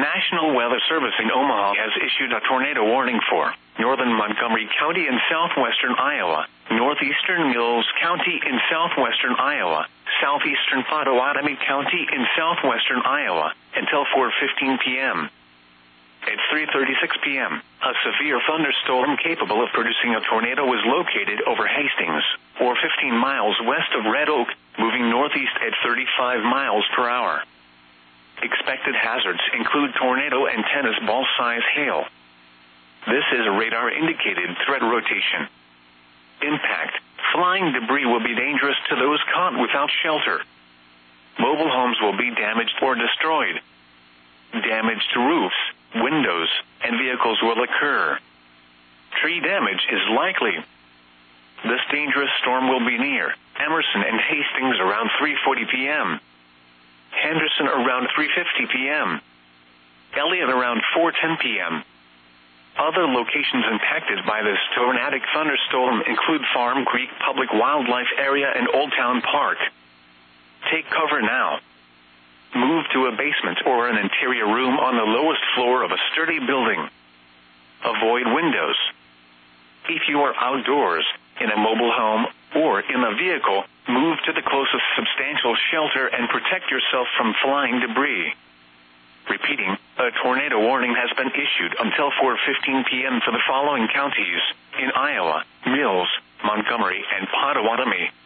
National Weather Service in Omaha has issued a tornado warning for northern Montgomery County in southwestern Iowa, northeastern Mills County in southwestern Iowa, southeastern Pottawatomie County in southwestern Iowa, until 4:15 p.m. At 3:36 p.m., a severe thunderstorm capable of producing a tornado was located over Hastings, or 15 miles west of Red Oak, moving northeast at 35 miles per hour. Expected hazards include tornado and tennis ball-size hail. This is radar-indicated threat rotation. Impact: flying debris will be dangerous to those caught without shelter. Mobile homes will be damaged or destroyed. Damage to roofs, windows, and vehicles will occur. Tree damage is likely. This dangerous storm will be near Emerson and Hastings around 3:40 p.m. Henderson around 3:50 p.m. Elliott around 4:10 p.m. Other locations impacted by this tornadic thunderstorm include Farm Creek Public Wildlife Area and Old Town Park. Take cover now. Move to a basement or an interior room on the lowest floor of a sturdy building. Avoid windows. If you are outdoors, in a mobile home, or in a vehicle, move to the closest substantial shelter and protect yourself from flying debris. Repeating, a tornado warning has been issued until 4:15 p.m. for the following counties in Iowa: Mills, Montgomery, and Pottawatomie.